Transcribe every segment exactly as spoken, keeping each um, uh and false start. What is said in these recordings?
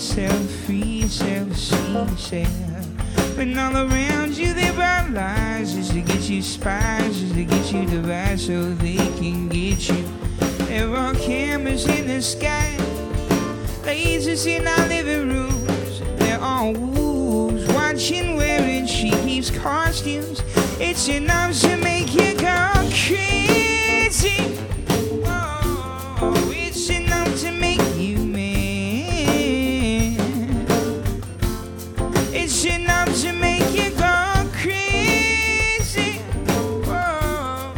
yourself, free yourself, see yourself. When all around you they brought lies just to get you spies, just to get you to lie so they can get you. There are cameras in the sky, lasers in our living rooms. There are wolves watching wearing sheep's costumes. It's enough to make you go crazy. Oh, it's enough to make you mad. It's enough to make you go crazy. Oh,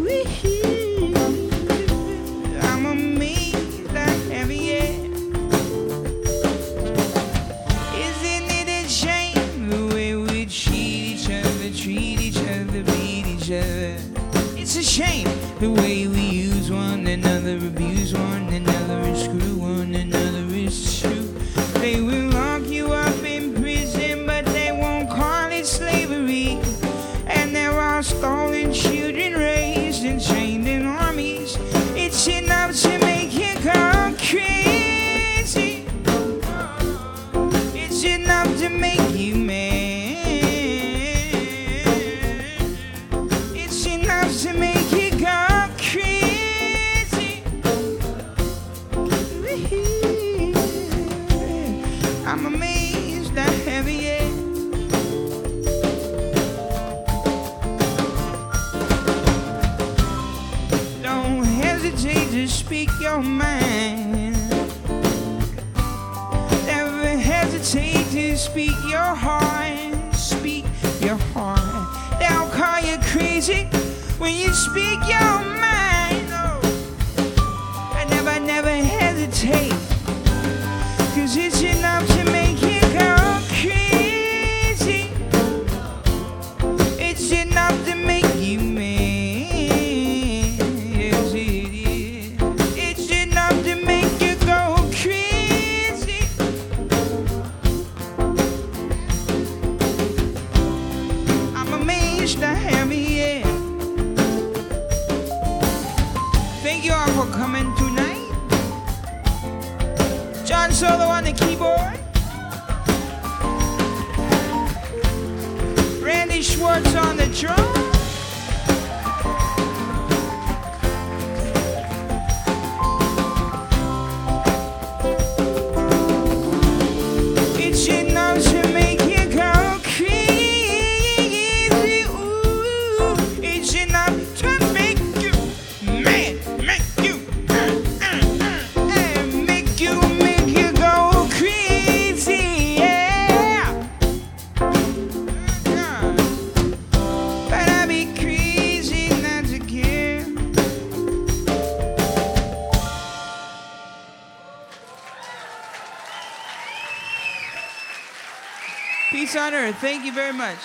I'm amazed I have yet. Isn't it a shame the way we treat each other, treat each other, beat each other? It's a shame the way we use one another, abuse one another, and screw one another. It's true. They will lock you up in prison, but they won't call it slavery. And there are stolen children raised and trained in armies. It's enough to make you go crazy. It's enough to make you mad. It's enough to make you go crazy. I'm amazed I have yet. Don't hesitate to speak your mind. Never hesitate to speak your heart. Speak your heart. They'll call you crazy when you speak your mind. Oh, I never, never hesitate. Cause it's enough to make you go crazy. It's enough to make you mad. Yes, it is. It's enough to make you go crazy. I'm amazed I have yet. Thank you all for coming tonight. John Solo on the keyboard, Randy Schwartz on the drum. It's enough to make you go crazy. Ooh, it's enough to make you mad, make you uh, uh, uh, and make you make you go crazy, yeah. Uh, but I'd be crazy not to care. Peace on earth. Thank you very much.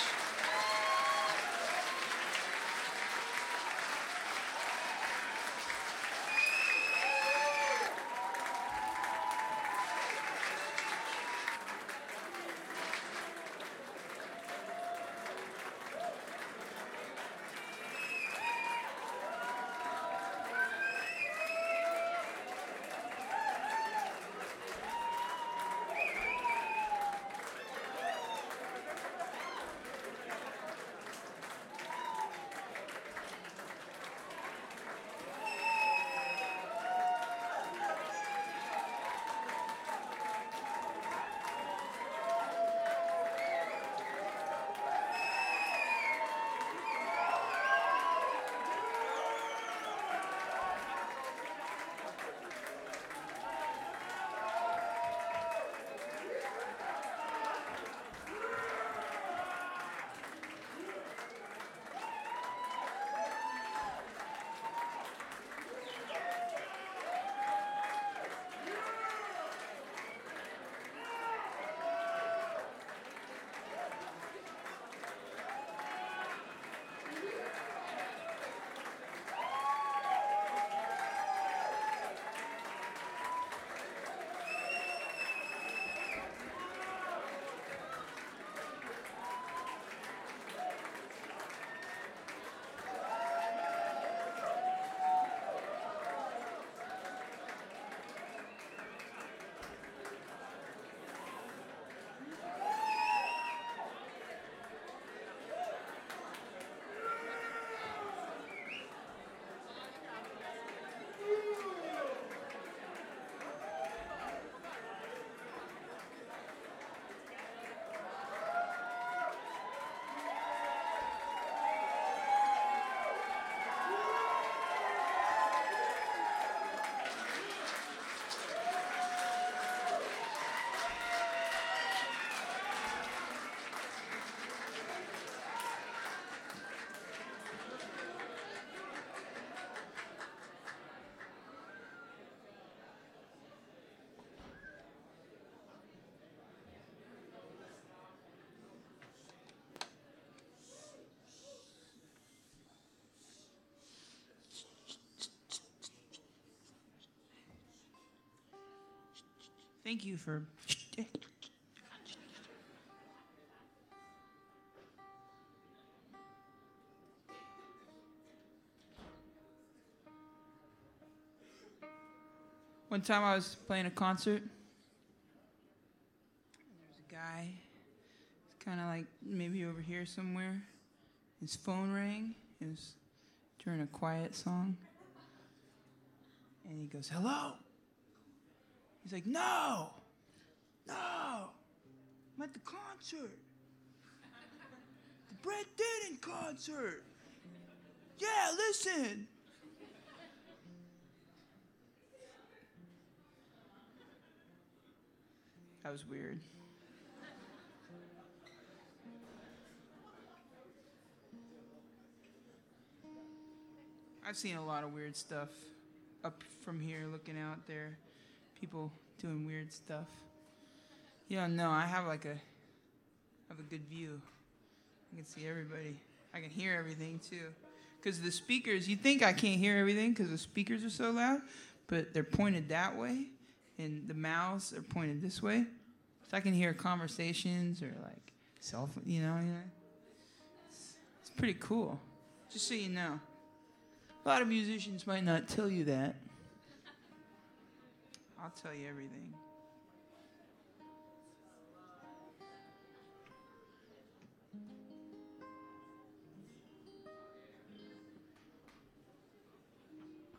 Thank you for. One time I was playing a concert. There's a guy, it's kind of like maybe over here somewhere. His phone rang. It was during a quiet song. And he goes, hello? He's like, no, no, I'm at the concert. The Brett Dennen concert. Yeah, listen. That was weird. I've seen a lot of weird stuff up from here looking out there. People doing weird stuff. You don't know, I have like a I have a good view. I can see everybody. I can hear everything too. Because the speakers, you think I can't hear everything because the speakers are so loud, but they're pointed that way. And the mouths are pointed this way, so I can hear conversations or like cell phone, you know, you know. It's, it's pretty cool, just so you know. A lot of musicians might not tell you that. I'll tell you everything.